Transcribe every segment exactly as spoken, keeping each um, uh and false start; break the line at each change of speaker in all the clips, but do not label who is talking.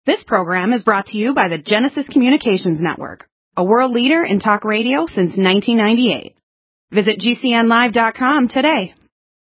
This program is brought to you by the Genesis Communications Network, a world leader in talk radio since nineteen ninety-eight. Visit G C N live dot com today.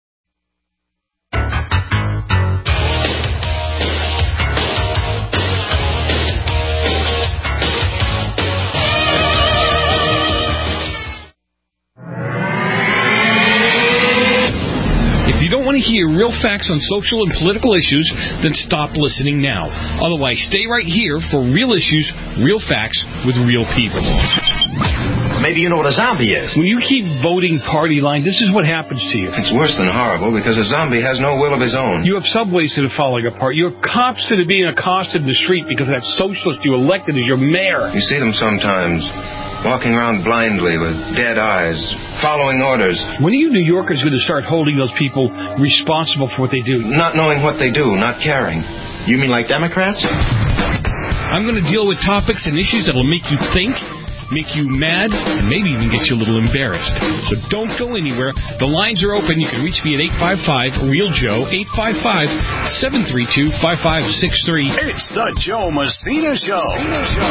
If you don't want to hear real facts on social and political issues, then stop listening now. Otherwise, stay right here for real issues, real facts, with real people.
Maybe you know what a zombie is.
When you keep voting party line, this is what happens to you.
It's worse than horrible because a zombie has no will of his own.
You have subways that are falling apart. You have cops that are being accosted in the street because that socialist you elected as your mayor.
You see them sometimes, walking around blindly with dead eyes, following orders.
When are you New Yorkers going to start holding those people responsible for what they do?
Not knowing what they do, not caring. You mean like Democrats?
I'm going to deal with topics and issues that will make you think, make you mad, and maybe even get you a little embarrassed. So don't go anywhere. The lines are open. You can reach me at eight five five, REAL Joe, eight five five, seven three two, five five six three.
It's the Joe Messina Show. Messina Show.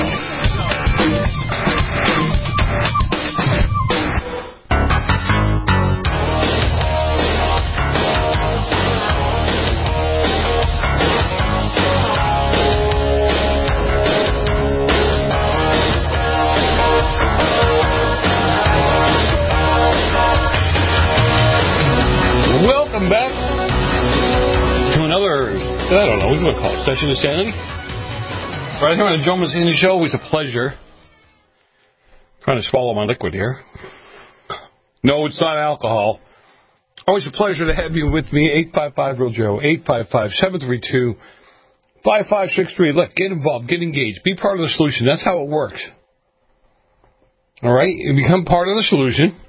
Welcome back to another, I don't know, what do you want to call it, Session of Sanity? Right here on the Joe Messina Show. Always a pleasure. Trying to swallow my liquid here. No, it's not alcohol. Always a pleasure to have you with me. eight five five, REAL Joe, eight five five, seven three two, five five six three. Look, get involved, get engaged, be part of the solution. That's how it works. All right? You become part of the solution.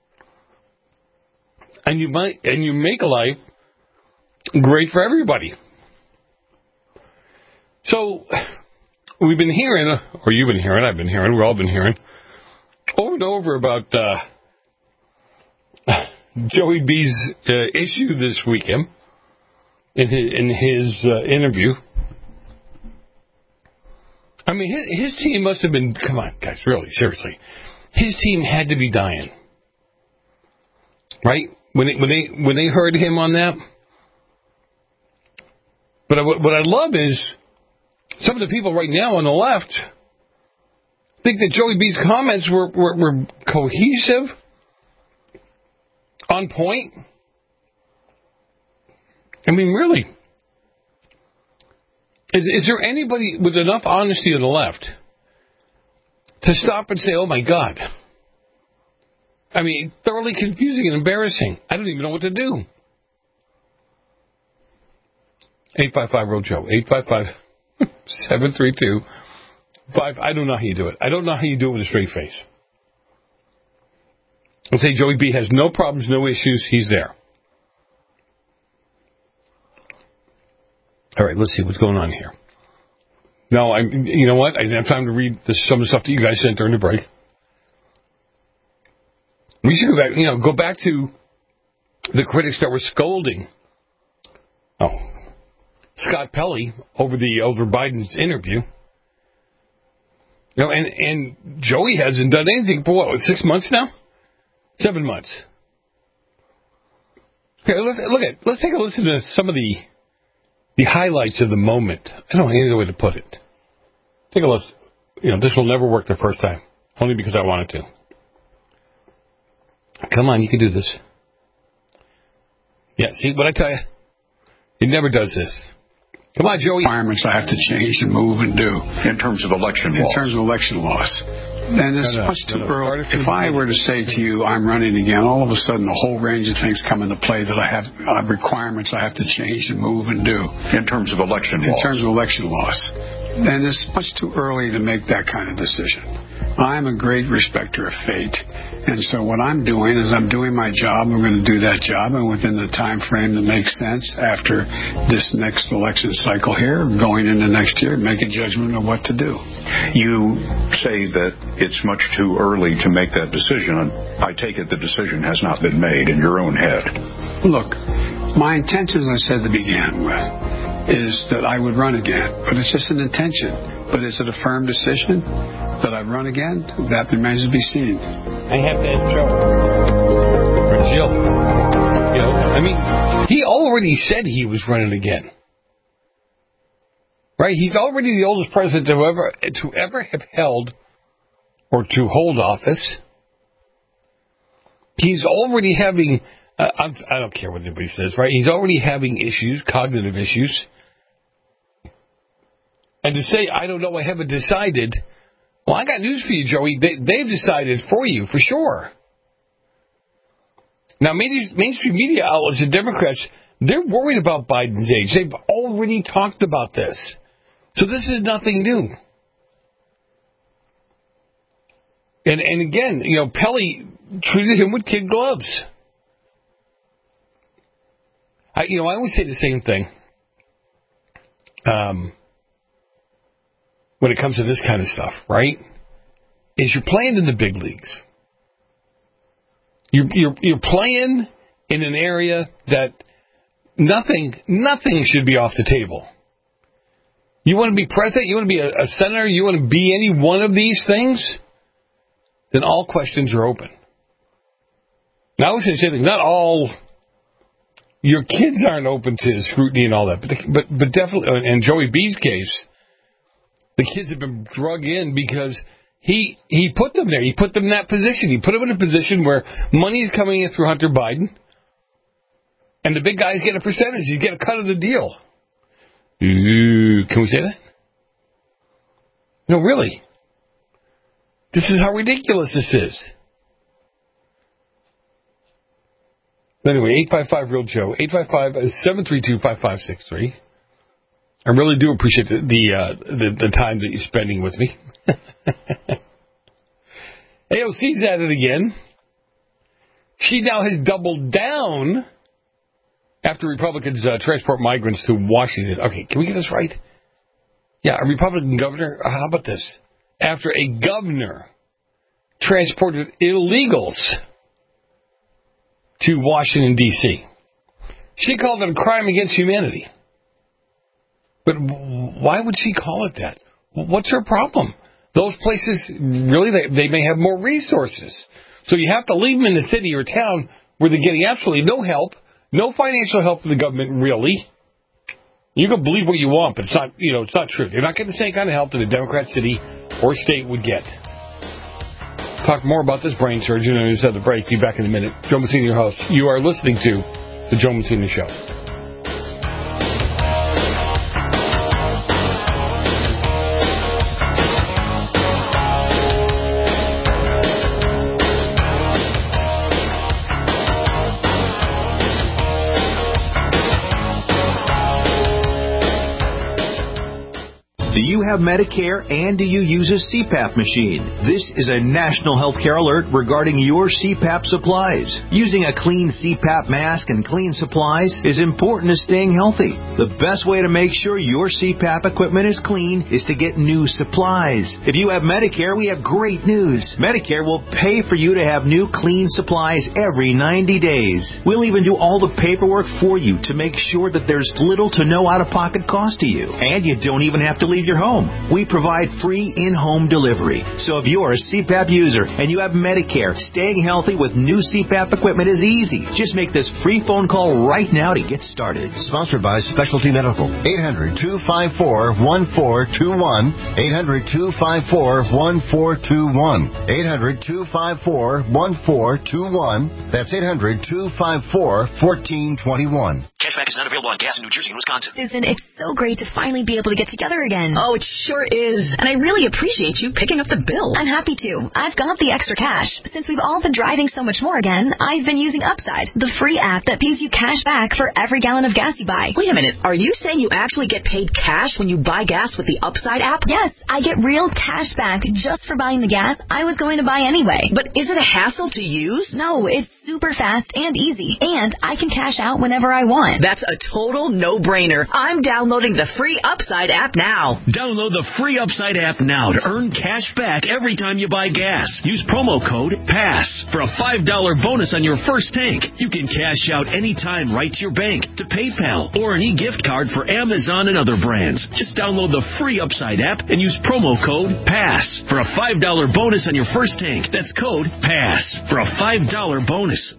And you might, and you make life great for everybody. So, we've been hearing, or you've been hearing, I've been hearing, we've all been hearing, over and over about uh, Joey B's uh, issue this weekend in his, in his uh, interview. I mean, his, his team must have been, come on, guys, really, seriously. His team had to be dying. Right? When they, when they when they heard him on that, but I, what I love is some of the people right now on the left think that Joey B's comments were, were, were cohesive, on point. I mean, really, is is there anybody with enough honesty on the left to stop and say, "Oh my God"? I mean, thoroughly confusing and embarrassing. I don't even know what to do. eight five five, REAL Joe. eight five five, seven three two, five. I don't know how you do it. I don't know how you do it with a straight face. I'll say Joey B has no problems, no issues. He's there. All right, let's see what's going on here. No, I'm. You know what? I didn't have time to read this, some of the stuff that you guys sent during the break. We should go back, you know, go back to the critics that were scolding, oh, Scott Pelley over the over Biden's interview. You know, and and Joey hasn't done anything for what, six months now, seven months. Here, look, look at, let's take a listen to some of the the highlights of the moment. I don't know any other way to put it. Take a listen. You know, this will never work the first time, only because I wanted to. Come on, you can do this. Yeah, see what I tell you? He never does this. Come on, Joey.
Requirements I have to change and move and do.
In terms of election laws.
In terms of election laws. And it's
no, no,
much too
no, no.
early. If I were to say to you, I'm running again, all of a sudden a whole range of things come into play that I have uh, requirements I have to change and move and do.
In terms of election
In
laws.
In terms of election laws. And it's much too early to make that kind of decision. I'm a great respecter of fate. And so what I'm doing is I'm doing my job. I'm going to do that job. And within the time frame that makes sense after this next election cycle here, going into next year, make a judgment of what to do.
You say that it's much too early to make that decision. I take it the decision has not been made in your own head.
Look, my intentions, I said to begin with, is that I would run again. But it's just an intention. But is it a firm decision that I run again? That remains to be seen.
I have that Joe. Or Jill. You know, I mean, he already said he was running again. Right? He's already the oldest president to ever, to ever have held or to hold office. He's already having, uh, I'm, I don't care what anybody says, right? He's already having issues, cognitive issues. And to say, I don't know, I haven't decided, well, I got news for you, Joey. They, they've decided for you, for sure. Now, mainstream media outlets and Democrats, they're worried about Biden's age. They've already talked about this. So this is nothing new. And and again, you know, Pelley treated him with kid gloves. I, you know, I always say the same thing. Um, when it comes to this kind of stuff, right? Is you're playing in the big leagues. You're you're you're playing in an area that nothing nothing should be off the table. You want to be president? You want to be a, a senator? You want to be any one of these things? Then all questions are open. Now, I was going to say that not all your kids aren't open to scrutiny and all that, but but but definitely, in Joey B's case, the kids have been drug in because he he put them there. He put them in that position. He put them in a position where money is coming in through Hunter Biden, and the big guys get a percentage. You get a cut of the deal. Ooh, can we say that? No, really. This is how ridiculous this is. Anyway, eight five five real Joe, eight five five, seven three two, five five six three. I really do appreciate the the, uh, the the time that you're spending with me. A O C's at it again. She now has doubled down after Republicans uh, transport migrants to Washington. Okay, can we get this right? Yeah, a Republican governor. Uh, how about this? After a governor transported illegals to Washington, D C She called it a crime against humanity. But why would she call it that? What's her problem? Those places, really, they, they may have more resources. So you have to leave them in the city or town where they're getting absolutely no help, no financial help from the government, really. You can believe what you want, but it's not, you know, it's not true. You're not getting the same kind of help that a Democrat city or state would get. Talk more about this brain surgeon on this other break. Be back in a minute. Joe Messina, your host. You are listening to The Joe Messina Show.
Do you have Medicare and do you use a C PAP machine? This is a national healthcare alert regarding your C PAP supplies. Using a clean C PAP mask and clean supplies is important to staying healthy. The best way to make sure your C PAP equipment is clean is to get new supplies. If you have Medicare, we have great news. Medicare will pay for you to have new clean supplies every ninety days. We'll even do all the paperwork for you to make sure that there's little to no out-of-pocket cost to you. And you don't even have to leave your home. We provide free in-home delivery. So if you're a C PAP user and you have Medicare, staying healthy with new C PAP equipment is easy. Just make this free phone call right now to get started.
Sponsored by Specialty Medical. eight hundred, two five four, one four two one. eight hundred, two five four, one four two one. eight hundred, two five four, one four two one. That's eight hundred, two five four, one four two one.
Cashback is not available on gas in New Jersey and Wisconsin.
Susan, it's so great to finally be able to get together again. Oh, it sure is. And I really appreciate you picking up the bill. I'm happy to. I've got the extra cash. Since we've all been driving so much more again, I've been using Upside, the free app that pays you cash back for every gallon of gas you buy.
Wait a minute. Are you saying you actually get paid cash when you buy gas with the Upside app?
Yes, I get real cash back just for buying the gas I was going to buy anyway.
But is it a hassle to use?
No, it's super fast and easy. And I can cash out whenever I want.
That's a total no-brainer. I'm downloading the free Upside app now.
Download the free Upside app now to earn cash back every time you buy gas. Use promo code PASS for a five dollars bonus on your first tank. You can cash out anytime right to your bank, to PayPal, or an e-gift card for Amazon and other brands. Just download the free Upside app and use promo code PASS for a five dollars bonus on your first tank. That's code PASS for a five dollars bonus.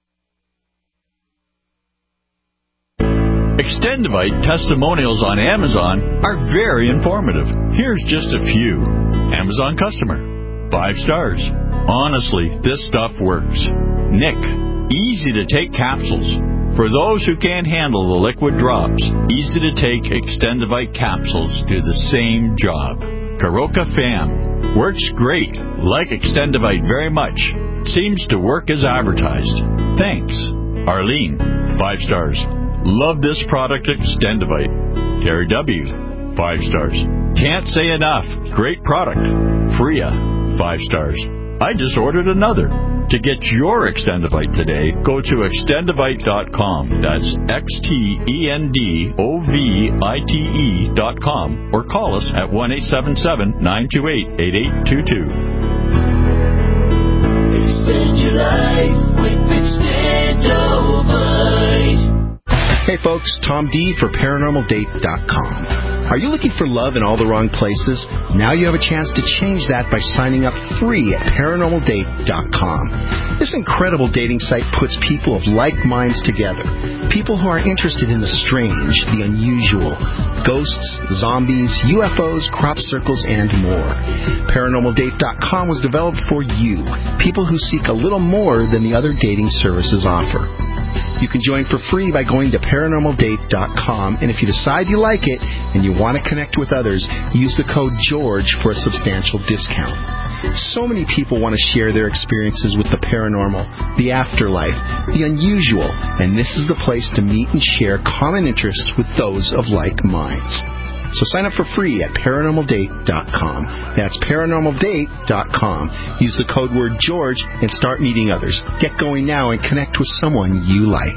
Extendivite testimonials on Amazon are very informative. Here's just a few. Amazon customer. Five stars. Honestly, this stuff works. Nick. Easy to take capsules. For those who can't handle the liquid drops, easy to take Extendivite capsules do the same job. Karoka Fam. Works great. Like Extendivite very much. Seems to work as advertised. Thanks. Arlene. Five stars. Love this product, Extendivite. Terry W. Five stars. Can't say enough. Great product. Freya. Five stars. I just ordered another. To get your Extendivite today, go to extendivite dot com. That's X T E N D O V I T E dot com. Or call us at one eight seven seven, nine two eight, eight eight two two.
Extend your life with Extendivite.
Hey folks, Tom D for paranormal date dot com. Are you looking for love in all the wrong places? Now you have a chance to change that by signing up free at paranormal date dot com. This incredible dating site puts people of like minds together. People who are interested in the strange, the unusual, ghosts, zombies, U F Os, crop circles, and more. paranormal date dot com was developed for you, people who seek a little more than the other dating services offer. You can join for free by going to paranormal date dot com, and if you decide you like it and you want to connect with others, use the code GEORGE for a substantial discount. So many people want to share their experiences with the paranormal, the afterlife, the unusual, and this is the place to meet and share common interests with those of like minds. So sign up for free at paranormal date dot com. That's paranormal date dot com. Use the code word George and start meeting others. Get going now and connect with someone you like.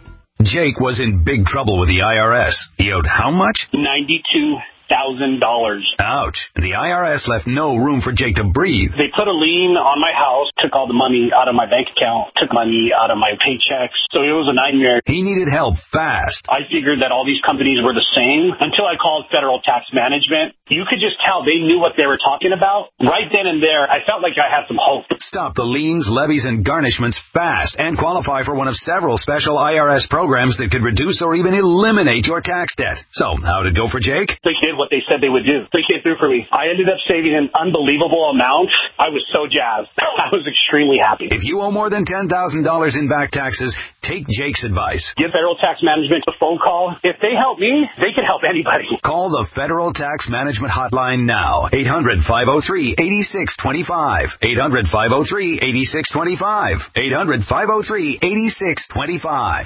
Jake was in big trouble with the I R S. He owed how much?
ninety-two thousand dollars.
Ouch. The I R S left no room for Jake to breathe.
They put a lien on my house, took all the money out of my bank account, took money out of my paychecks. So it was a nightmare.
He needed help fast.
I figured that all these companies were the same until I called Federal Tax Management. You could just tell they knew what they were talking about. Right then and there, I felt like I had some hope.
Stop the liens, levies, and garnishments fast and qualify for one of several special I R S programs that could reduce or even eliminate your tax debt. So, how'd it go for Jake?
They did what they said they would do. They came through for me. I ended up saving an unbelievable amount. I was so jazzed. I was extremely happy.
If you owe more than ten thousand dollars in back taxes, take Jake's advice.
Give Federal Tax Management a phone call. If they help me, they can help anybody.
Call the Federal Tax Management Hotline now. eight hundred, five oh three, eight six two five. eight hundred, five oh three, eight six two five. eight hundred, five oh three, eight six two five.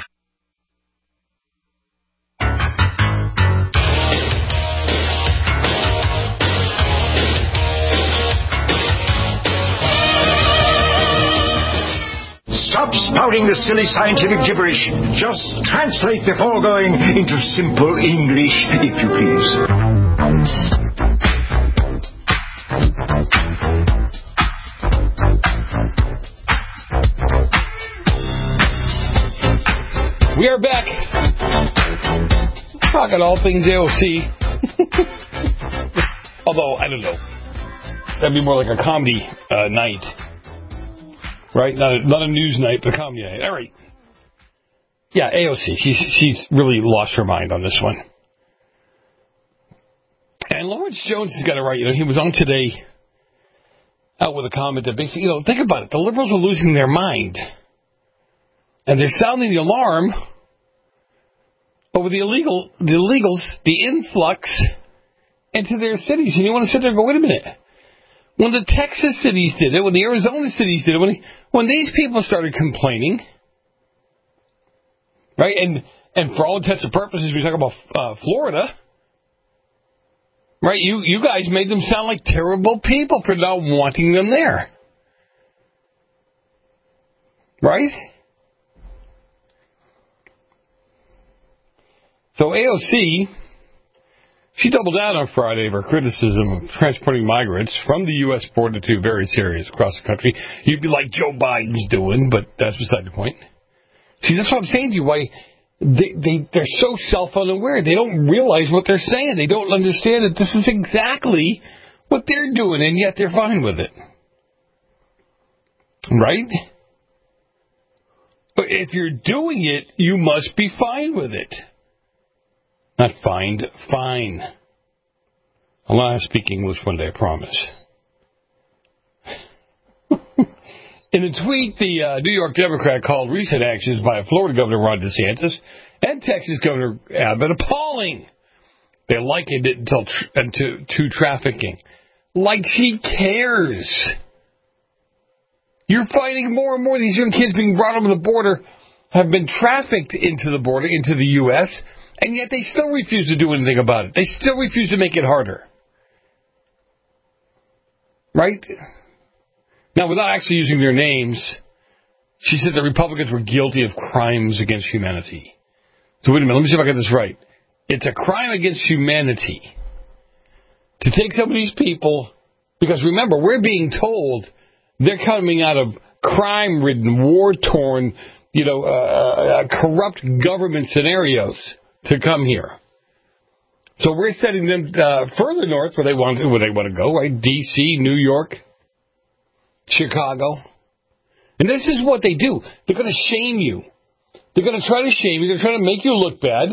Stop spouting the silly scientific gibberish. Just translate the foregoing into simple English, if you please.
We are back. Talking all things A O C. Although, I don't know. That'd be more like a comedy uh, night. Right? Not a, not a news night, but a comedy night. All right. Yeah, A O C. She's, she's really lost her mind on this one. And Lawrence Jones has got it right. You know, he was on today out with a comment that basically, you know, think about it. The liberals are losing their mind. And they're sounding the alarm over the illegal, the illegals, the influx into their cities. And you want to sit there and go, wait a minute. When the Texas cities did it, when the Arizona cities did it, when when these people started complaining, right, and and for all intents and purposes, we talk about uh, Florida, right, you, you guys made them sound like terrible people for not wanting them there. Right? So A O C, she doubled down on Friday of her criticism of transporting migrants from the U S border to various areas across the country. You'd be like Joe Biden's doing, but that's beside the point. See, that's what I'm saying to you, why they, they, they're so self-unaware. They don't realize what they're saying. They don't understand that this is exactly what they're doing, and yet they're fine with it. Right? But if you're doing it, you must be fine with it. Not fined, fine. I'll speak English one day, I promise. In a tweet, the uh, New York Democrat called recent actions by Florida Governor Ron DeSantis and Texas Governor Abbott appalling. They likened it until tr- to, to trafficking. Like she cares. You're finding more and more of these young kids being brought over the border have been trafficked into the border, into the U S, and yet they still refuse to do anything about it. They still refuse to make it harder. Right? Now, without actually using their names, she said the Republicans were guilty of crimes against humanity. So wait a minute, let me see if I got this right. It's a crime against humanity to take some of these people, because remember, we're being told they're coming out of crime-ridden, war-torn, you know, uh, uh, corrupt government scenarios to come here. So we're sending them uh, further north where they want to, where they want to go, right? D C, New York, Chicago. And this is what they do. They're going to shame you. They're going to try to shame you. They're trying to make you look bad.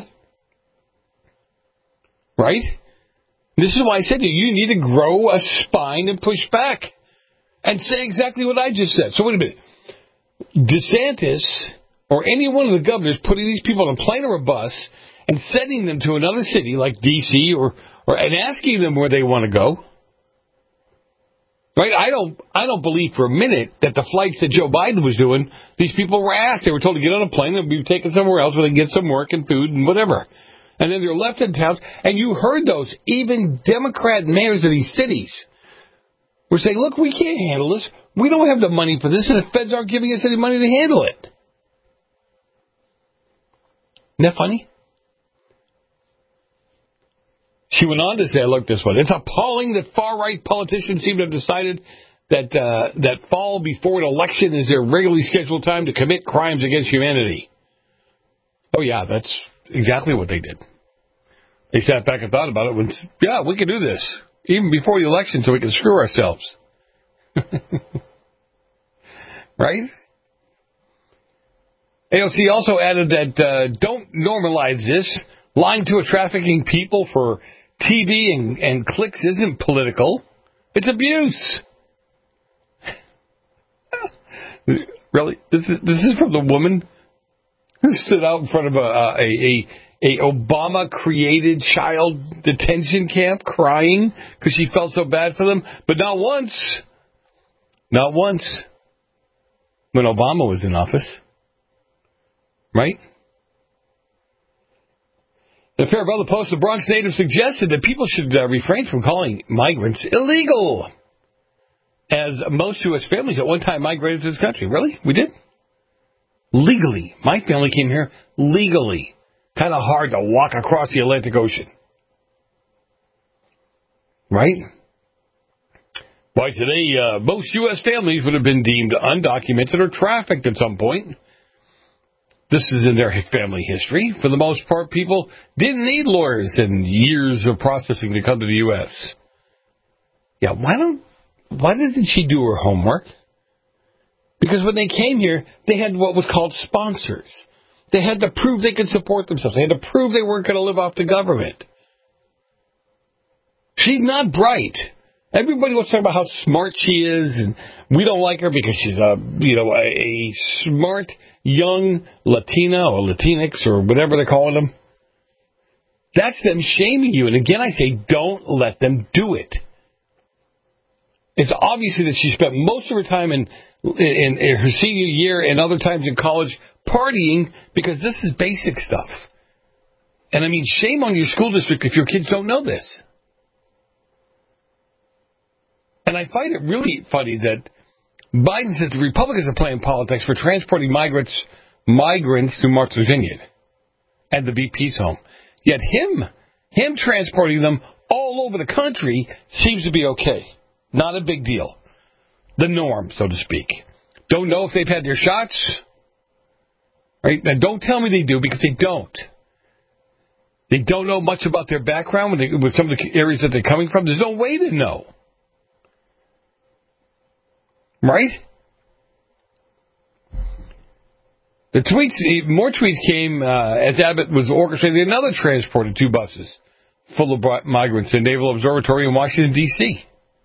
Right? This is why I said to you, you need to grow a spine and push back and say exactly what I just said. So wait a minute. DeSantis or any one of the governors putting these people on a plane or a bus and sending them to another city like D C or, or and asking them where they want to go. Right? I don't I don't believe for a minute that the flights that Joe Biden was doing, these people were asked. They were told to get on a plane and be taken somewhere else where they can get some work and food and whatever. And then they're left in towns. And you heard those, even Democrat mayors of these cities were saying, look, we can't handle this. We don't have the money for this, and the feds aren't giving us any money to handle it. Isn't that funny? She went on to say, look, this one. It's appalling that far-right politicians seem to have decided that uh, that fall before an election is their regularly scheduled time to commit crimes against humanity. Oh, yeah, that's exactly what they did. They sat back and thought about it. When, yeah, we can do this, even before the election, so we can screw ourselves. Right? A O C also added that uh, don't normalize this. Lying to a trafficking people for T V and, and clicks isn't political. It's abuse. Really? This is this is from the woman who stood out in front of a a, a, a Obama-created child detention camp crying because she felt so bad for them. But not once, not once when Obama was in office. Right? In a pair of other posts, the Bronx native suggested that people should uh, refrain from calling migrants illegal, as most U S families at one time migrated to this country. Really? We did? Legally. My family came here legally. Kind of hard to walk across the Atlantic Ocean. Right? Why, today, uh, most U S families would have been deemed undocumented or trafficked at some point. This is in their family history. For the most part, people didn't need lawyers and years of processing to come to the U S. Yeah, why don't, why didn't she do her homework? Because when they came here, they had what was called sponsors. They had to prove they could support themselves. They had to prove they weren't going to live off the government. She's not bright. Everybody wants to talk about how smart she is, and we don't like her because she's a, you know, a, a smart young Latina or Latinx or whatever they're calling them. That's them shaming you. And again, I say, don't let them do it. It's obviously that she spent most of her time in, in, in her senior year and other times in college partying because this is basic stuff. And I mean, shame on your school district if your kids don't know this. And I find it really funny that Biden says the Republicans are playing politics for transporting migrants migrants to Martha's Vineyard and the V P's home. Yet him, him transporting them all over the country seems to be okay. Not a big deal. The norm, so to speak. Don't know if they've had their shots. Right? Now, don't tell me they do, because they don't. They don't know much about their background with, they, with some of the areas that they're coming from. There's no way to know. Right? The tweets, more tweets came uh, as Abbott was orchestrating another transport of two buses full of migrants to Naval Observatory in Washington, D C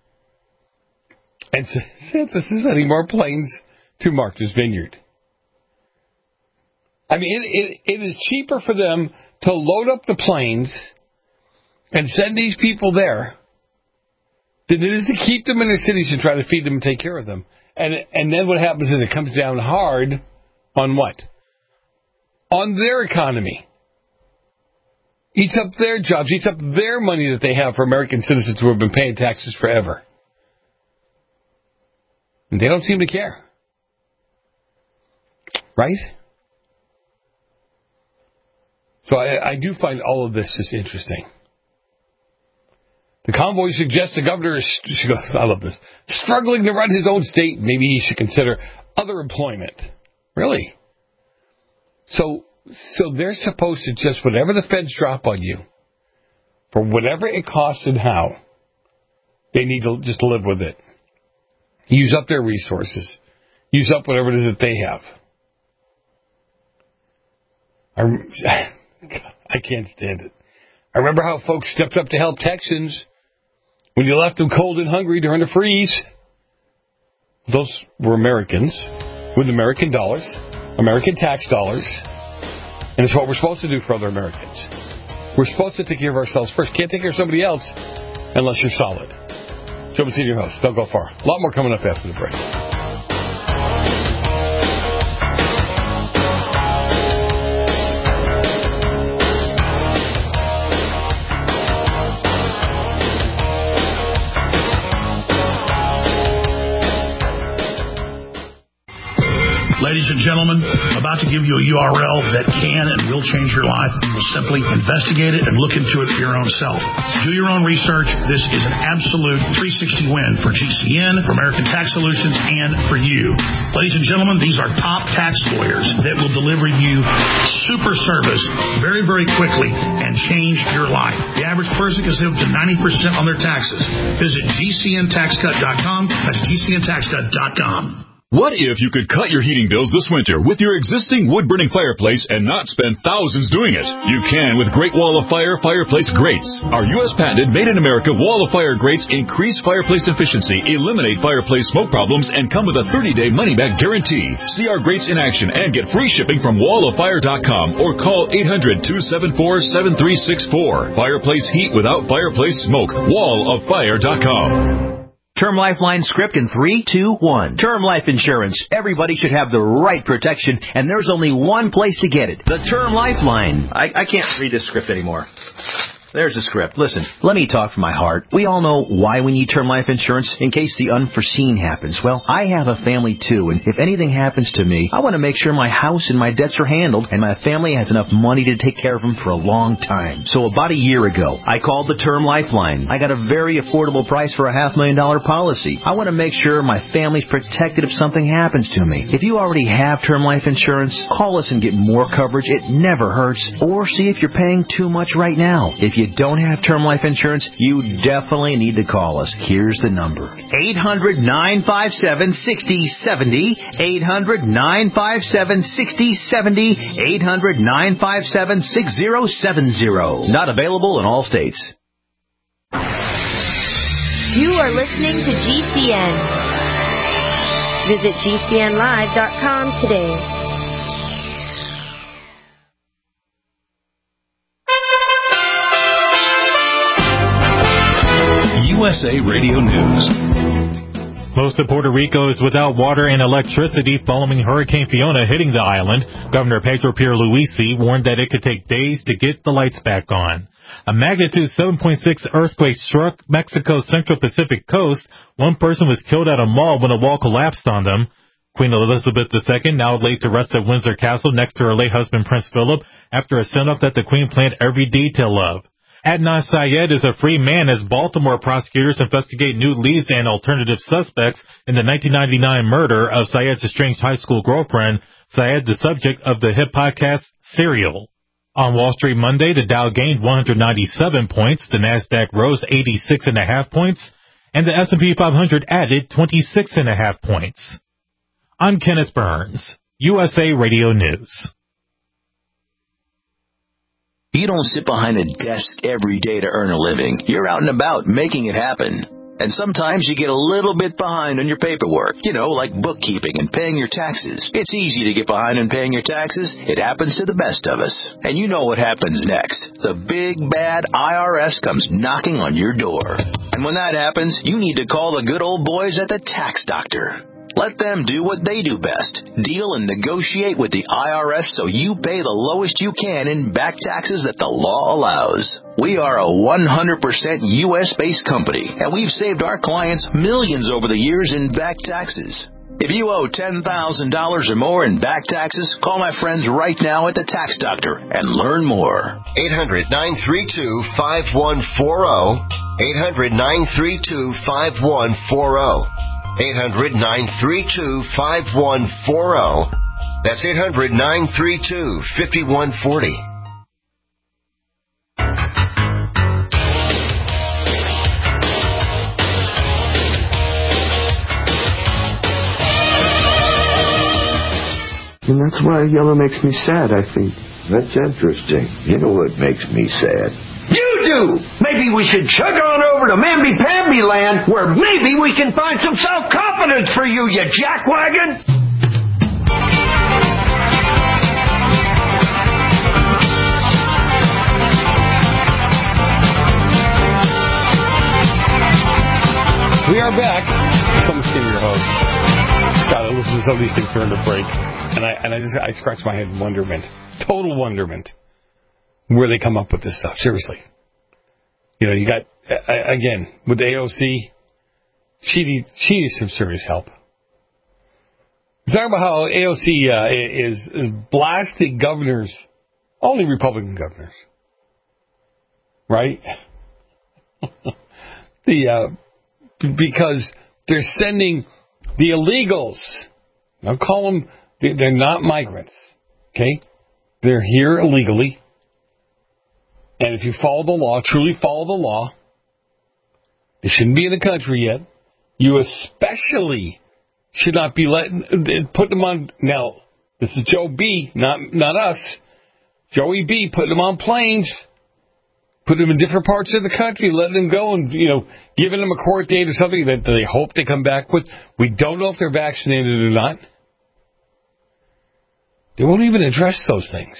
And Santos is sending more planes to Martha's Vineyard. I mean, it, it, it is cheaper for them to load up the planes and send these people there than it is to keep them in their cities and try to feed them and take care of them. And and then what happens is it comes down hard on what? On their economy. Eats up their jobs, eats up their money that they have for American citizens who have been paying taxes forever. And they don't seem to care. Right? So I, I do find all of this is interesting. The convoy suggests the governor is, she goes, I love this, struggling to run his own state. Maybe he should consider other employment. Really? So, so they're supposed to just, whatever the feds drop on you, for whatever it costs and how, they need to just live with it. Use up their resources. Use up whatever it is that they have. I, I can't stand it. I remember how folks stepped up to help Texans when you left them cold and hungry during the freeze. Those were Americans with American dollars, American tax dollars, and it's what we're supposed to do for other Americans. We're supposed to take care of ourselves first. Can't take care of somebody else unless you're solid. Joe Mancini, your host. Don't go far. A lot more coming up after the break.
Ladies and gentlemen, about to give you a U R L that can and will change your life. You will simply investigate it and look into it for your own self. Do your own research. This is an absolute three sixty win for G C N, for American Tax Solutions, and for you. Ladies and gentlemen, these are top tax lawyers that will deliver you super service very, very quickly and change your life. The average person can save up to ninety percent on their taxes. Visit G C N tax cut dot com. That's G C N tax cut dot com.
What if you could cut your heating bills this winter with your existing wood-burning fireplace and not spend thousands doing it? You can with Great Wall of Fire Fireplace Grates. Our U S patented made-in-America Wall of Fire grates increase fireplace efficiency, eliminate fireplace smoke problems, and come with a thirty-day money-back guarantee. See our grates in action and get free shipping from wall of fire dot com or call eight hundred, two seven four, seven three six four. Fireplace heat without fireplace smoke. wall of fire dot com.
Term Lifeline script in three, two, one. Term life insurance. Everybody should have the right protection, and there's only one place to get it. The Term Lifeline. I, I can't read this script anymore. There's the script. Listen, let me talk from my heart. We all know why we need term life insurance, in case the unforeseen happens. Well, I have a family too, and if anything happens to me, I want to make sure my house and my debts are handled, and my family has enough money to take care of them for a long time. So about a year ago, I called the Term Lifeline. I got a very affordable price for a half million dollar policy. I want to make sure my family's protected if something happens to me. If you already have term life insurance, call us and get more coverage. It never hurts. Or see if you're paying too much right now. If you don't have term life insurance, you definitely need to call us. Here's the number. eight hundred, nine five seven, six zero seven zero. eight hundred, nine five seven, six zero seven zero. eight hundred, nine five seven, six zero seven zero. Not available in all states.
You are listening to G C N. Visit G C N live dot com today.
U S A Radio News.
Most of Puerto Rico is without water and electricity following Hurricane Fiona hitting the island. Governor Pedro Pierluisi warned that it could take days to get the lights back on. A magnitude seven point six earthquake struck Mexico's Central Pacific coast. One person was killed at a mall when a wall collapsed on them. Queen Elizabeth the Second now laid to rest at Windsor Castle next to her late husband Prince Philip after a send-off that the Queen planned every detail of. Adnan Syed is a free man as Baltimore prosecutors investigate new leads and alternative suspects in the nineteen ninety-nine murder of Syed's estranged high school girlfriend, Syed, the subject of the hit podcast Serial. On Wall Street Monday, the Dow gained one hundred ninety-seven points, the Nasdaq rose eighty-six point five points, and the S and P five hundred added twenty-six point five points. I'm Kenneth Burns, U S A Radio News.
You don't sit behind a desk every day to earn a living. You're out and about making it happen. And sometimes you get a little bit behind on your paperwork, you know, like bookkeeping and paying your taxes. It's easy to get behind on paying your taxes. It happens to the best of us. And you know what happens next. The big, bad I R S comes knocking on your door. And when that happens, you need to call the good old boys at the Tax Doctor. Let them do what they do best. Deal and negotiate with the I R S so you pay the lowest you can in back taxes that the law allows. We are a one hundred percent U S-based company, and we've saved our clients millions over the years in back taxes. If you owe ten thousand dollars or more in back taxes, call my friends right now at the Tax Doctor and learn more.
eight hundred, nine three two, five one four zero. eight hundred, nine three two, five one four zero. eight hundred, nine three two, five one four zero. That's eight hundred, nine three two, five one four zero.
And that's why yellow makes me sad, I think. That's interesting. You know what makes me sad?
You do! Maybe we should chug on over to Mamby-Pamby land, where maybe we can find some self-confidence for you, you jackwagon!
We are back. Tom Skinner, your host. God, I listen to some of these things during the break, and I and I just I scratch my head in wonderment, total wonderment, where they come up with this stuff. Seriously, you know, you got uh, again with the A O C, she need, she needs some serious help. We're talking about how A O C uh, is, is blasting governors, only Republican governors, right? the uh, because they're sending the illegals. I'll call them, they're not migrants, okay? They're here illegally. And if you follow the law, truly follow the law, they shouldn't be in the country yet. You especially should not be letting, put them on, now, this is Joe B., not not us. Joey B. putting them on planes, putting them in different parts of the country, letting them go and, you know, giving them a court date or something that they hope they come back with. We don't know if they're vaccinated or not. They won't even address those things.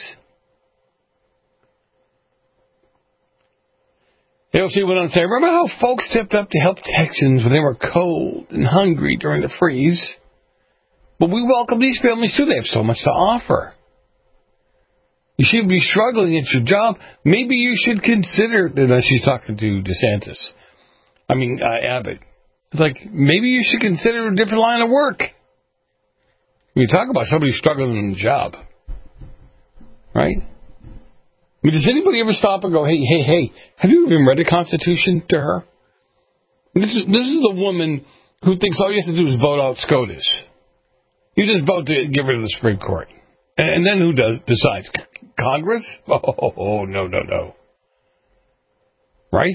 A O C went on to say, remember how folks stepped up to help Texans when they were cold and hungry during the freeze? But we welcome these families too. They have so much to offer. You should be struggling at your job. Maybe you should consider, and she's talking to DeSantis. I mean, uh, Abbott. It's like, maybe you should consider a different line of work. When you talk about somebody struggling in the job, right? I mean, does anybody ever stop and go, hey, hey, hey, have you even read the Constitution to her? This is this is a woman who thinks all you have to do is vote out SCOTUS. You just vote to get rid of the Supreme Court. And, and then who does decides? Congress? Oh, oh, no, no, no. Right?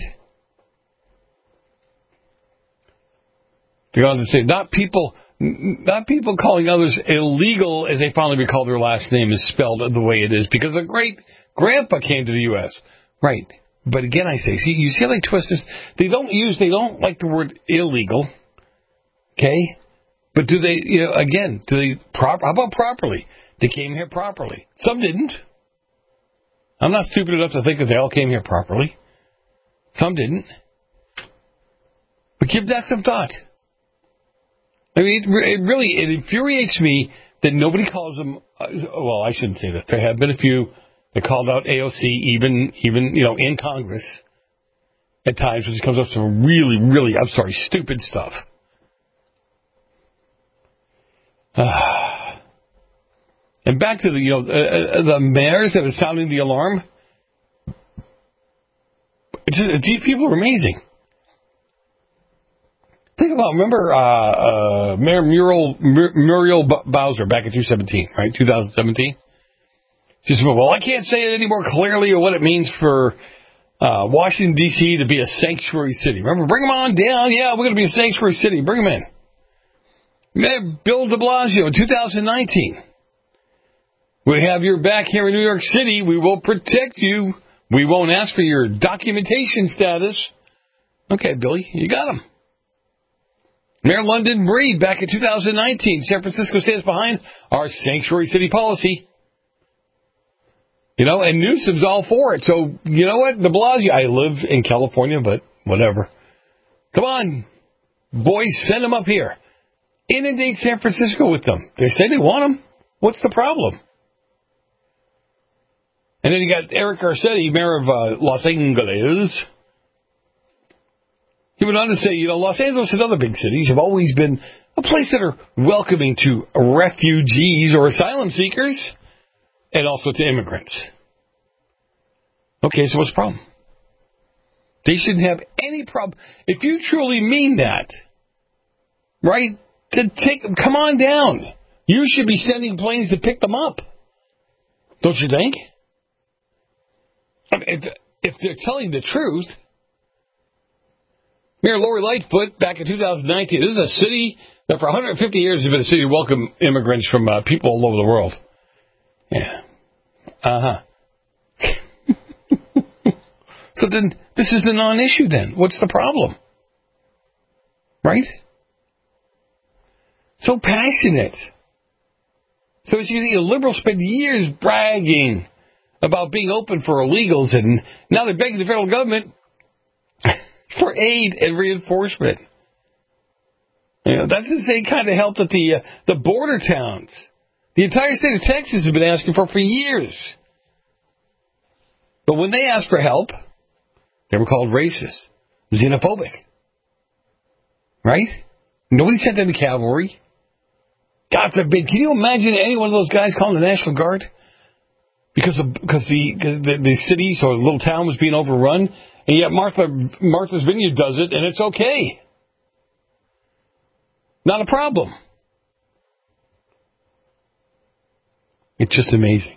They're going to say, not people... Not people calling others illegal as they finally recall their last name is spelled the way it is because a great grandpa came to the U S Right. But again, I say, see, you see how they twist this? They don't use, they don't like the word illegal. Okay? But do they, you know, again, do they, prop, how about properly? They came here properly. Some didn't. I'm not stupid enough to think that they all came here properly. Some didn't. But give that some thought. I mean, it really, it infuriates me that nobody calls them, uh, well, I shouldn't say that. There have been a few that called out A O C, even, even, you know, in Congress at times when it comes up to really, really, I'm sorry, stupid stuff. Uh, and back to the, you know, uh, the mayors that are sounding the alarm. It's just, these people are amazing. Think about, remember uh, uh, Mayor Muriel, Muriel Bowser back in twenty seventeen, right? twenty seventeen? She said, well, I can't say it any more clearly or what it means for uh, Washington, D C to be a sanctuary city. Remember, bring them on down. Yeah, we're going to be a sanctuary city. Bring them in. Mayor Bill de Blasio in two thousand nineteen. We have your back here in New York City. We will protect you. We won't ask for your documentation status. Okay, Billy, you got him. Mayor London Breed back in two thousand nineteen. San Francisco stands behind our sanctuary city policy. You know, and Newsom's all for it. So, you know what? De Blasio, I live in California, but whatever. Come on, boys, send them up here. Inundate San Francisco with them. They say they want them. What's the problem? And then you got Eric Garcetti, mayor of uh, Los Angeles. He went on to say, you know, Los Angeles and other big cities have always been a place that are welcoming to refugees or asylum seekers and also to immigrants. Okay, so what's the problem? They shouldn't have any problem. If you truly mean that, right, to take them, come on down. You should be sending planes to pick them up. Don't you think? I mean, if, if they're telling the truth, Mayor Lori Lightfoot, back in two thousand nineteen, this is a city that for one hundred fifty years has been a city to welcome immigrants from uh, people all over the world. Yeah. Uh-huh. So then, this is a non-issue then. What's the problem? Right? So passionate. So as you see, liberals spend years bragging about being open for illegals, and now they're begging the federal government for aid and reinforcement. You know, that's the same kind of help that the uh, the border towns, the entire state of Texas, has been asking for for years. But when they asked for help, they were called racist, xenophobic. Right? Nobody sent them the cavalry. God forbid. Can you imagine any one of those guys calling the National Guard? Because of, because the, the the city, so the little town was being overrun, and yet Martha Martha's Vineyard does it, and it's okay. Not a problem. It's just amazing.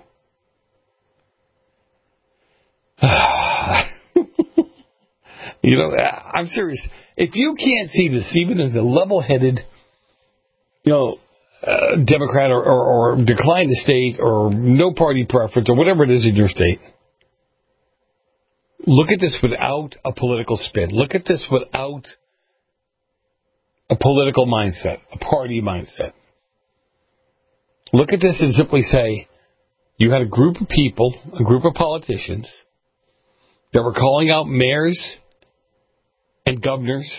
You know, I'm serious. If you can't see this, even as a level-headed, you know, uh, Democrat or, or, or decline the state or no party preference or whatever it is in your state, look at this without a political spin. Look at this without a political mindset, a party mindset. Look at this and simply say, you had a group of people, a group of politicians that were calling out mayors and governors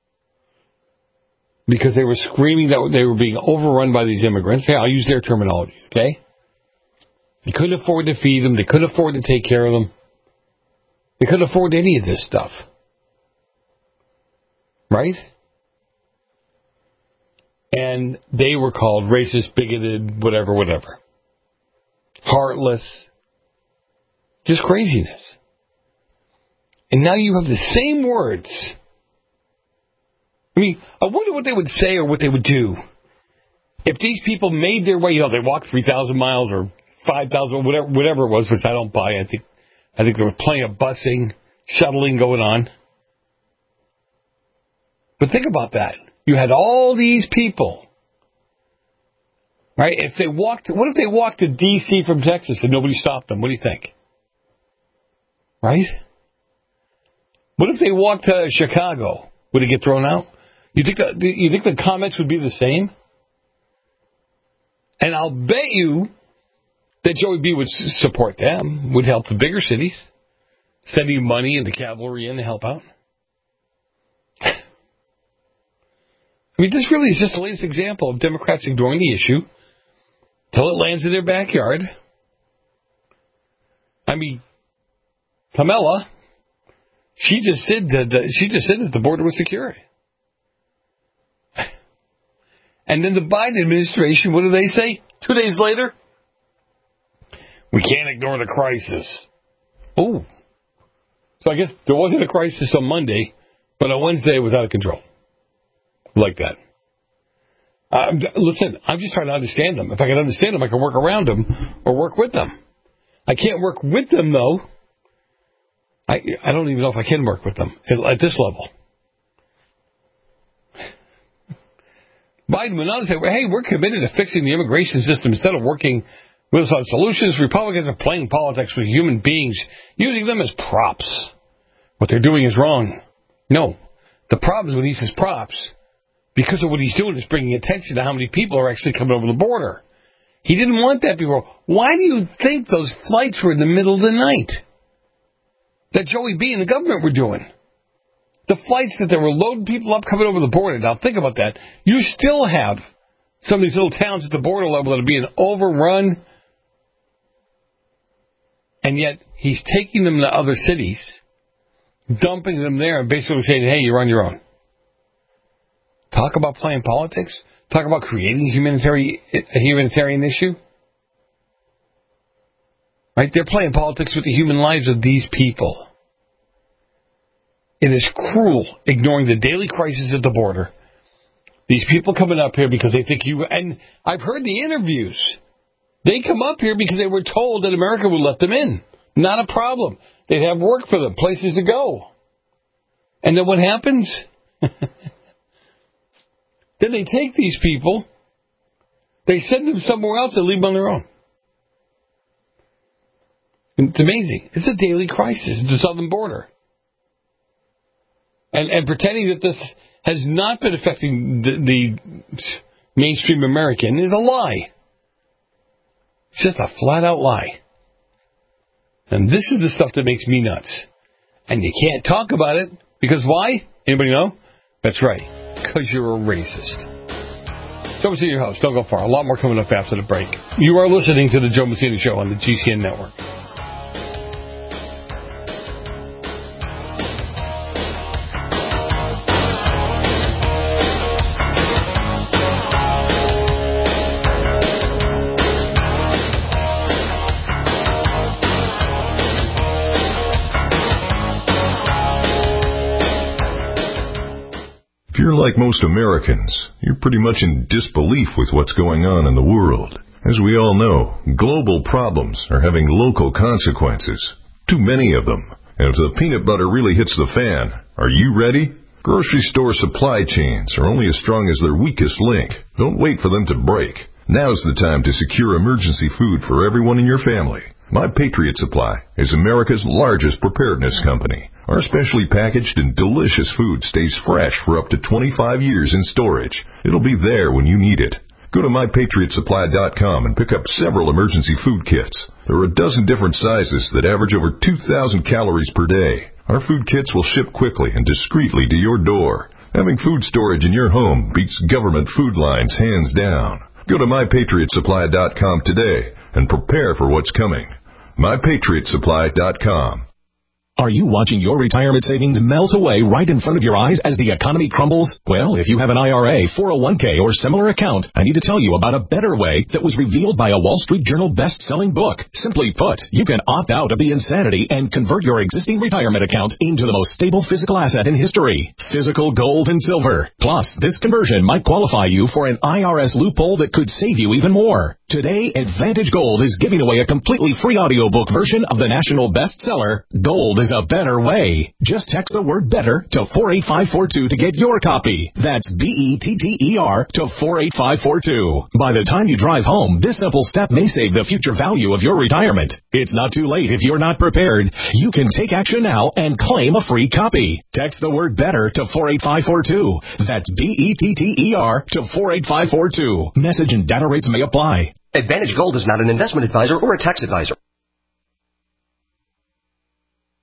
because they were screaming that they were being overrun by these immigrants. Hey, I'll use their terminologies, okay? They couldn't afford to feed them. They couldn't afford to take care of them. They couldn't afford any of this stuff. Right? And they were called racist, bigoted, whatever, whatever. Heartless. Just craziness. And now you have the same words. I mean, I wonder what they would say or what they would do if these people made their way. You know, they walked three thousand miles or five thousand, whatever, whatever it was, which I don't buy. I think, I think there was plenty of busing, shuttling going on. But think about that. You had all these people, right? If they walked, what if they walked to D C from Texas and nobody stopped them? What do you think? Right? What if they walked to Chicago? Would it get thrown out? You think that, you think the comments would be the same? And I'll bet you that Joey B would support them, would help the bigger cities, sending money and the cavalry in to help out. I mean, this really is just the latest example of Democrats ignoring the issue till it lands in their backyard. I mean, Kamala, she just said that she just said that the border was secure. And then the Biden administration, what do they say? Two days later, we can't ignore the crisis. Oh. So I guess there wasn't a crisis on Monday, but on Wednesday it was out of control. Like that. Uh, listen, I'm just trying to understand them. If I can understand them, I can work around them or work with them. I can't work with them, though. I I don't even know if I can work with them at, at this level. Biden went on to say, well, hey, we're committed to fixing the immigration system instead of working with us on solutions. Republicans are playing politics with human beings, using them as props. What they're doing is wrong. No. The problem is when he says props, because of what he's doing is bringing attention to how many people are actually coming over the border. He didn't want that before. Why do you think those flights were in the middle of the night that Joey B. and the government were doing? The flights that they were loading people up coming over the border. Now, think about that. You still have some of these little towns at the border level that are being overrun, and yet he's taking them to other cities, dumping them there, and basically saying, hey, you're on your own. Talk about playing politics? Talk about creating a humanitarian, a humanitarian issue? Right? They're playing politics with the human lives of these people. It is cruel, ignoring the daily crisis at the border. These people coming up here because they think you... And I've heard the interviews. They come up here because they were told that America would let them in. Not a problem. They'd have work for them, places to go. And then what happens? Then they take these people, they send them somewhere else and leave them on their own. It's amazing. It's a daily crisis at the southern border. And, and pretending that this has not been affecting the, the mainstream American is a lie. It's just a flat-out lie. And this is the stuff that makes me nuts. And you can't talk about it, because why? Anybody know? That's right. Because you're a racist. Joe Messina, your host. Don't go far. A lot more coming up after the break. You are listening to the Joe Messina Show on the G C N Network.
If you're like most Americans, you're pretty much in disbelief with what's going on in the world. As we all know, global problems are having local consequences. Too many of them. And if the peanut butter really hits the fan, are you ready? Grocery store supply chains are only as strong as their weakest link. Don't wait for them to break. Now's the time to secure emergency food for everyone in your family. My Patriot Supply is America's largest preparedness company. Our specially packaged and delicious food stays fresh for up to twenty-five years in storage. It'll be there when you need it. Go to my patriot supply dot com and pick up several emergency food kits. There are a dozen different sizes that average over two thousand calories per day. Our food kits will ship quickly and discreetly to your door. Having food storage in your home beats government food lines hands down. Go to my patriot supply dot com today and prepare for what's coming. my patriot supply dot com.
Are you watching your retirement savings melt away right in front of your eyes as the economy crumbles? Well, if you have an I R A, four oh one k, or similar account, I need to tell you about a better way that was revealed by a Wall Street Journal best-selling book. Simply put, you can opt out of the insanity and convert your existing retirement account into the most stable physical asset in history, physical gold and silver. Plus, this conversion might qualify you for an I R S loophole that could save you even more. Today, Advantage Gold is giving away a completely free audiobook version of the national bestseller, Gold is a Better Way. Just text the word better to four eight five four two to get your copy. That's B E T T E R to four eight five four two. By the time you drive home, this simple step may save the future value of your retirement. It's not too late if you're not prepared. You can take action now and claim a free copy. Text the word better to four eight five four two. That's B E T T E R to four eight five four two. Message and data rates may apply.
Advantage Gold is not an investment advisor or a tax advisor.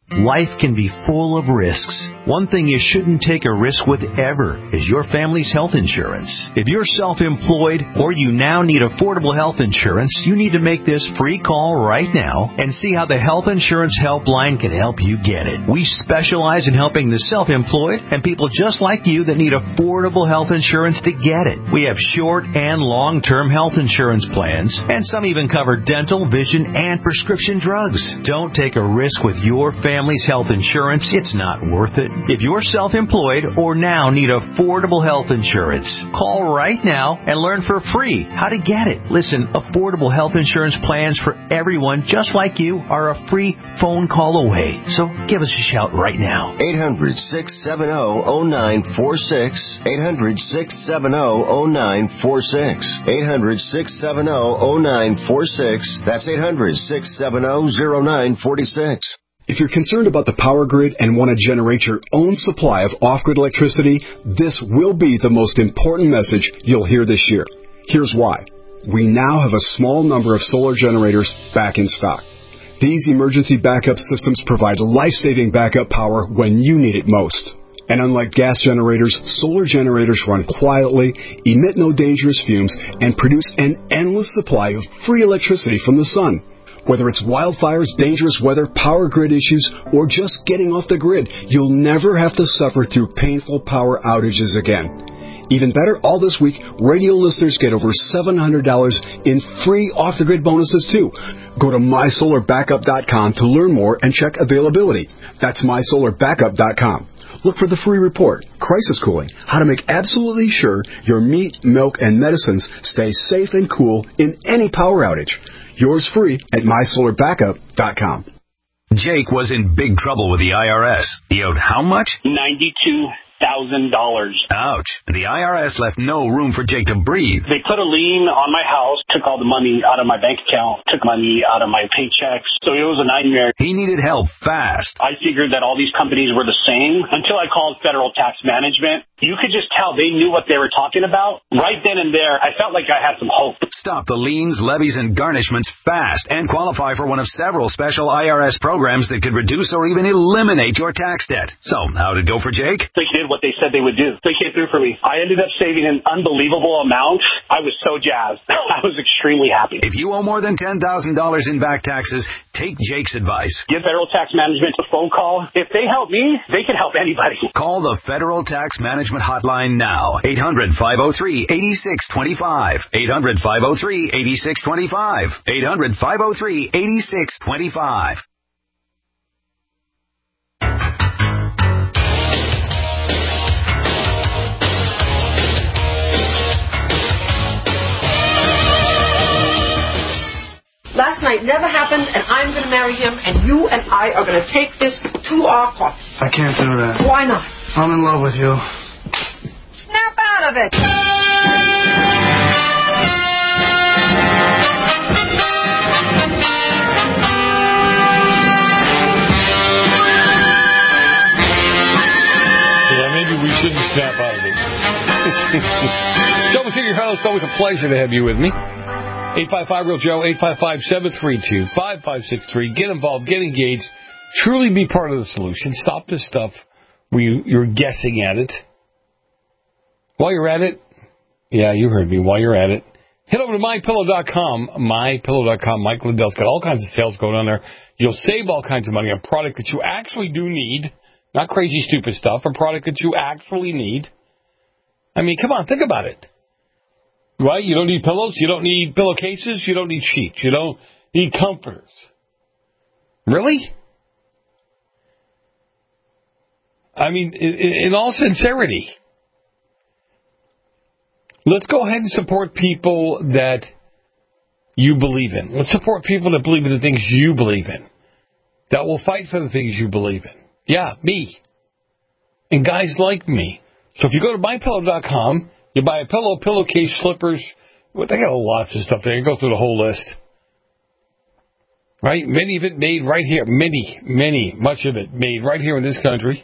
Life can be full of risks. One thing you shouldn't take a risk with ever is your family's health insurance. If you're self-employed or you now need affordable health insurance, you need to make this free call right now and see how the Health Insurance Helpline can help you get it. We specialize in helping the self-employed and people just like you that need affordable health insurance to get it. We have short and long-term health insurance plans, and some even cover dental, vision, and prescription drugs. Don't take a risk with your family's health insurance. It's not worth it. If you're self-employed or now need affordable health insurance, call right now and learn for free how to get it. Listen, affordable health insurance plans for everyone just like you are a free phone call away. So give us a shout right now.
eight hundred, six seven zero, zero nine four six. eight hundred, six seven zero, zero nine four six. eight hundred, six seven zero, zero nine four six. That's eight hundred, six seven zero, zero nine four six.
If you're concerned about the power grid and want to generate your own supply of off-grid electricity, this will be the most important message you'll hear this year. Here's why. We now have a small number of solar generators back in stock. These emergency backup systems provide life-saving backup power when you need it most. And unlike gas generators, solar generators run quietly, emit no dangerous fumes, and produce an endless supply of free electricity from the sun. Whether it's wildfires, dangerous weather, power grid issues, or just getting off the grid, you'll never have to suffer through painful power outages again. Even better, all this week, radio listeners get over seven hundred dollars in free off-the-grid bonuses, too. Go to my solar backup dot com to learn more and check availability. That's my solar backup dot com. Look for the free report, Crisis Cooling, how to make absolutely sure your meat, milk, and medicines stay safe and cool in any power outage. Yours free at my solar backup dot com.
Jake was in big trouble with the I R S. He owed how much?
ninety-two thousand dollars.
Ouch. The I R S left no room for Jake to breathe.
They put a lien on my house, took all the money out of my bank account, took money out of my paychecks. So it was a nightmare.
He needed help fast.
I figured that all these companies were the same until I called Federal Tax Management. You could just tell they knew what they were talking about. Right then and there, I felt like I had some hope.
Stop the liens, levies, and garnishments fast and qualify for one of several special I R S programs that could reduce or even eliminate your tax debt. So, how'd it go for Jake?
They did what they said they would do. They came through for me. I ended up saving an unbelievable amount. I was so jazzed. I was extremely happy.
If you owe more than ten thousand dollars in back taxes, take Jake's advice.
Give Federal Tax Management a phone call. If they help me, they can help anybody.
Call the Federal Tax Management Hotline now. eight hundred, five oh three, eight six two five. eight hundred, five oh three, eight six two five. eight hundred, five oh three, eight six two five.
Last night never happened, and I'm going to marry him, and you and I are going to take this to our court.
I can't do that.
Why not?
I'm in love with you.
Snap out of it!
Yeah, maybe we shouldn't snap out of it. Joe Messina, your host. Always a pleasure to have you with me. eight five five real Joe, eight five five, seven three two, five five six three. Get involved, get engaged, truly be part of the solution. Stop this stuff where you, you're guessing at it. While you're at it, yeah, you heard me, while you're at it, head over to my pillow dot com, my pillow dot com. Mike Lindell's got all kinds of sales going on there. You'll save all kinds of money on product that you actually do need, not crazy, stupid stuff, a product that you actually need. I mean, come on, think about it. Right? You don't need pillows. You don't need pillowcases. You don't need sheets. You don't need comforters. Really? I mean, in, in all sincerity, let's go ahead and support people that you believe in. Let's support people that believe in the things you believe in, that will fight for the things you believe in. Yeah, me. And guys like me. So if you go to my pillow dot com, you buy a pillow, pillowcase, slippers. Well, they got lots of stuff there. You go through the whole list. Right? Many of it made right here. Many, many, much of it made right here in this country.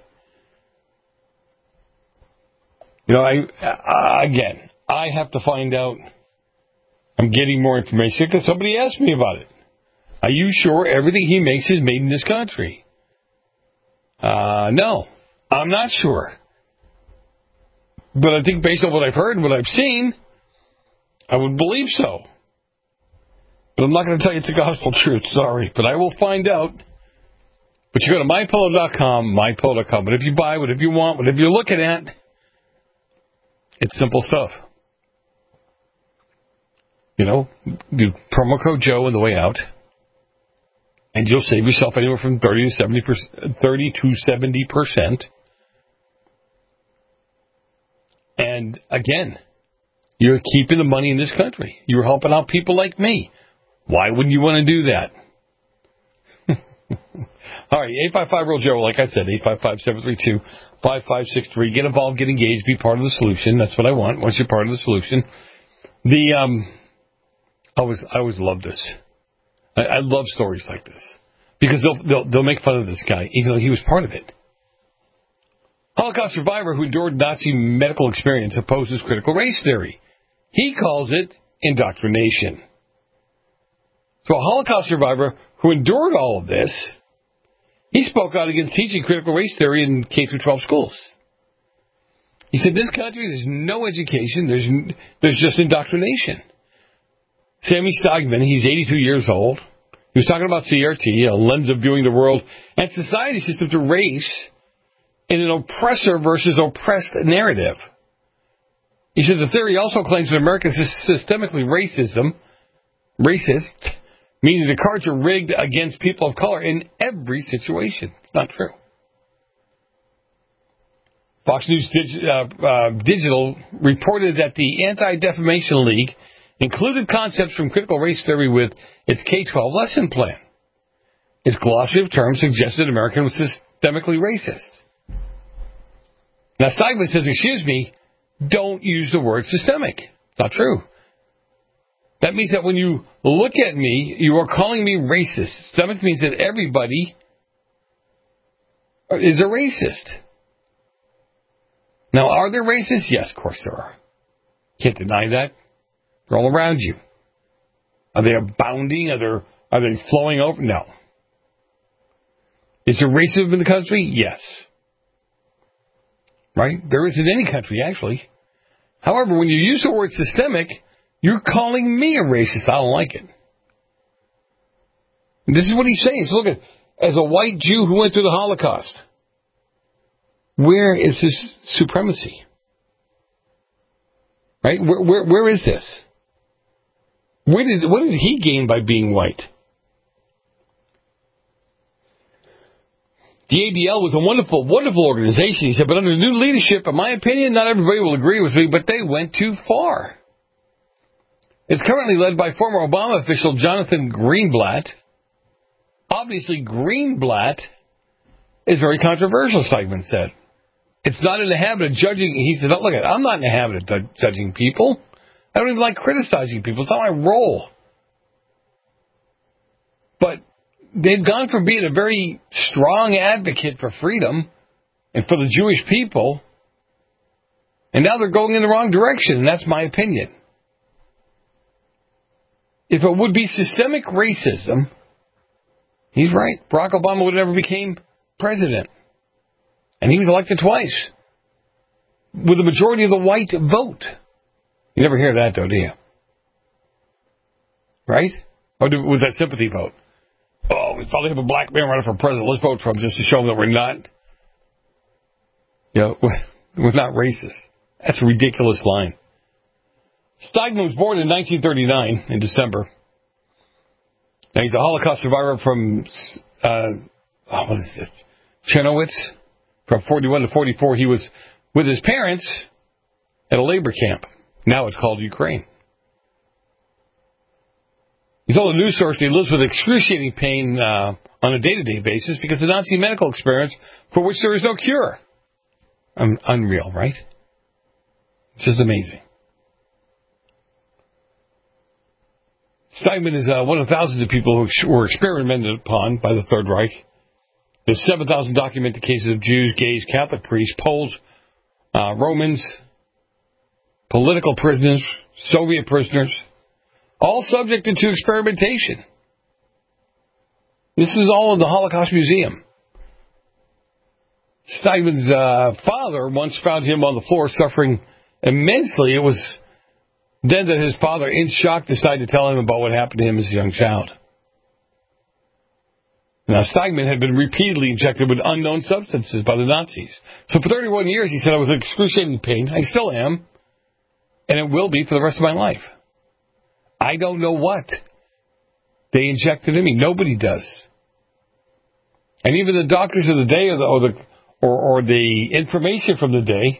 You know, I uh, again, I have to find out. I'm getting more information because somebody asked me about it. Are you sure everything he makes is made in this country? Uh, no, I'm not sure. But I think based on what I've heard and what I've seen, I would believe so. But I'm not going to tell you it's the gospel truth, sorry. But I will find out. But you go to my pillow dot com, my pillow dot com. But if you buy whatever you want, whatever you're looking at, it's simple stuff. You know, do promo code Joe on the way out, and you'll save yourself anywhere from thirty to seventy percent, thirty to seventy percent. And again, you're keeping the money in this country. You're helping out people like me. Why wouldn't you want to do that? All right, eight five five real Joe, like I said, eight five five, seven three two, five five six three. Get involved, get engaged, be part of the solution. That's what I want. Once you're part of the solution. The, um, I always, I always love this. I, I love stories like this. Because they'll, they'll, they'll make fun of this guy, even though he was part of it. Holocaust survivor who endured Nazi medical experience opposes critical race theory. He calls it indoctrination. So a Holocaust survivor who endured all of this, he spoke out against teaching critical race theory in K through twelve schools. He said, this country, there's no education, there's there's just indoctrination. Sammy Steigman, he's eighty-two years old. He was talking about C R T, a lens of viewing the world and society system to race in an oppressor versus oppressed narrative. He said the theory also claims that America is systemically racism, racist, meaning the cards are rigged against people of color in every situation. It's not true. Fox News Dig- uh, uh, Digital reported that the Anti-Defamation League included concepts from critical race theory with its K twelve lesson plan. Its glossary of terms suggested America was systemically racist. Now, Steigman says, excuse me, don't use the word systemic. Not true. That means that when you look at me, you are calling me racist. Systemic means that everybody is a racist. Now, are there racists? Yes, of course there are. Can't deny that. They're all around you. Are they abounding? Are they, are they flowing over? No. Is there racism in the country? Yes. Right? There is in any country, actually. However, when you use the word systemic, you're calling me a racist. I don't like it. And this is what he's saying. So look at, as a white Jew who went through the Holocaust, where is his supremacy? Right? Where, where, where is this? Where did, what did he gain by being white? The A D L was a wonderful, wonderful organization, he said, but under new leadership, in my opinion, not everybody will agree with me, but they went too far. It's currently led by former Obama official Jonathan Greenblatt. Obviously, Greenblatt is very controversial, Steigman said. It's not in the habit of judging. He said, look, I'm not in the habit of du- judging people. I don't even like criticizing people. It's not my role. But they've gone from being a very strong advocate for freedom and for the Jewish people, and now they're going in the wrong direction, and that's my opinion. If it would be systemic racism, he's right. Barack Obama would have never became president. And he was elected twice with a majority of the white vote. You never hear that, though, do you? Right? Or do, was that sympathy vote? Oh, we finally have a black man running for president. Let's vote for him just to show him that we're not, you know, we're not racist. That's a ridiculous line. Steigman was born in nineteen thirty-nine in December. Now, he's a Holocaust survivor from, uh, oh, what is this? Chernowitz. From forty-one to forty-four, he was with his parents at a labor camp. Now it's called Ukraine. He told a news source that he lives with excruciating pain uh, on a day-to-day basis because of the Nazi medical experience for which there is no cure. Um, unreal, right? It's just amazing. Steigman is uh, one of thousands of people who were experimented upon by the Third Reich. There's seven thousand documented cases of Jews, gays, Catholic priests, Poles, uh, Romans, political prisoners, Soviet prisoners, all subjected to experimentation. This is all in the Holocaust Museum. Steigman's uh, father once found him on the floor suffering immensely. It was then that his father, in shock, decided to tell him about what happened to him as a young child. Now, Steigman had been repeatedly injected with unknown substances by the Nazis. So for thirty-one years, he said, I was in excruciating pain. I still am. And it will be for the rest of my life. I don't know what they injected in me. Nobody does. And even the doctors of the day or the, or the, or, or the information from the day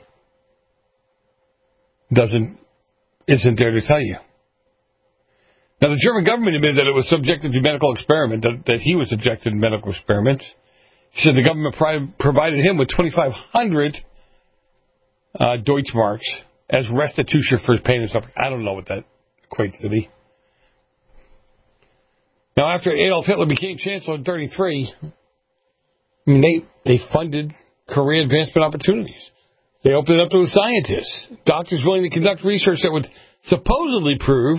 doesn't isn't there to tell you. Now, the German government admitted that it was subjected to medical experiment, that, that he was subjected to medical experiments. He said the government pri- provided him with twenty-five hundred uh, Deutschmarks as restitution for his pain and suffering. I don't know what that equates to be. Now, after Adolf Hitler became chancellor in thirty-three, I mean, they, they funded career advancement opportunities. They opened it up to the scientists, doctors willing to conduct research that would supposedly prove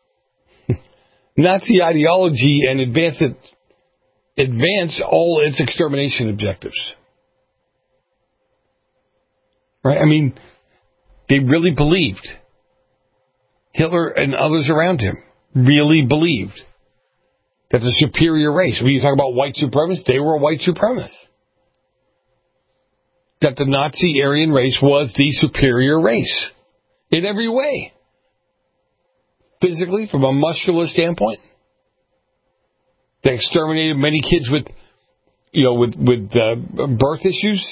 Nazi ideology and advance it, advance all its extermination objectives. Right? I mean, they really believed. Hitler and others around him really believed that the superior race, when you talk about white supremacists, they were a white supremacist. That the Nazi Aryan race was the superior race in every way. Physically, from a muscular standpoint. They exterminated many kids with, you know, with, with uh, birth issues.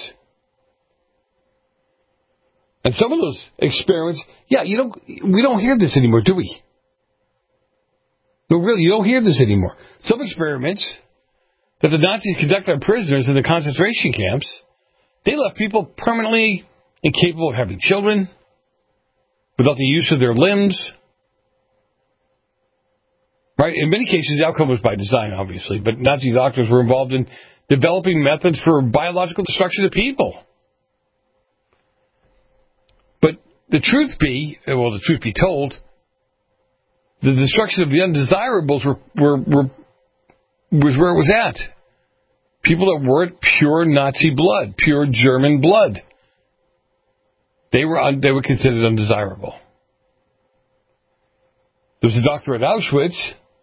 And some of those experiments, yeah, you don't, we don't hear this anymore, do we? No, really, you don't hear this anymore. Some experiments that the Nazis conducted on prisoners in the concentration camps, they left people permanently incapable of having children, without the use of their limbs. Right? In many cases, the outcome was by design, obviously, but Nazi doctors were involved in developing methods for biological destruction of people. But the truth be, well, the truth be told, the destruction of the undesirables were, were, were was where it was at. People that weren't pure Nazi blood, pure German blood, they were un, they were considered undesirable. There was a doctor at Auschwitz.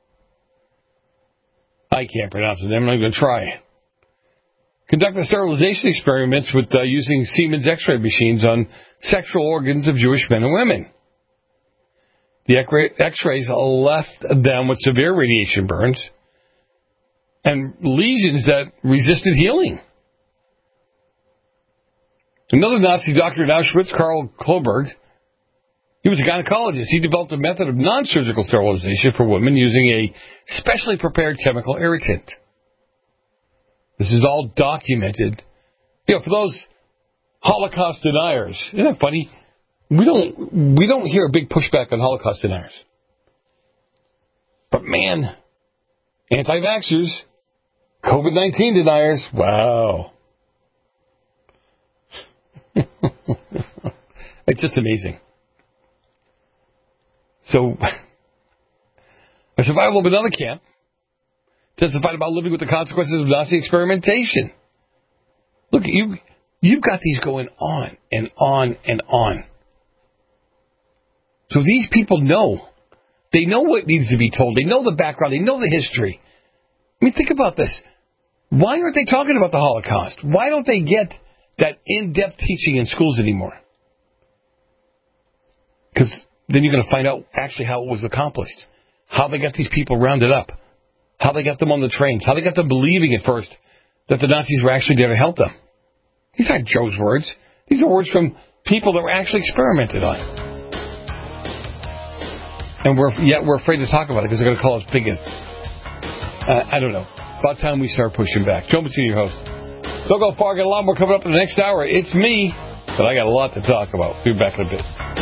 I can't pronounce his name. I'm not going to try. Conducted sterilization experiments with uh, using Siemens X-ray machines on sexual organs of Jewish men and women. The X-rays left them with severe radiation burns and lesions that resisted healing. Another Nazi doctor at Auschwitz, Karl Kloberg, he was a gynecologist. He developed a method of non-surgical sterilization for women using a specially prepared chemical irritant. This is all documented. You know, for those Holocaust deniers, isn't that funny? We don't we don't hear a big pushback on Holocaust deniers. But man, anti-vaxxers, COVID nineteen deniers, wow. It's just amazing. So, a survival of another camp testified about living with the consequences of Nazi experimentation. Look, you, you've got these going on and on and on. So these people know. They know what needs to be told. They know the background. They know the history. I mean, think about this. Why aren't they talking about the Holocaust? Why don't they get that in-depth teaching in schools anymore? Because then you're going to find out actually how it was accomplished. How they got these people rounded up. How they got them on the trains. How they got them believing at first that the Nazis were actually there to help them. These aren't Joe's words. These are words from people that were actually experimented on. And we're yet we're afraid to talk about it because they're going to call us bigots. Uh, I don't know. About time we start pushing back. Joe Mancini, your host. Don't go far. Got a lot more coming up in the next hour. It's me, but I got a lot to talk about. Be back in a bit.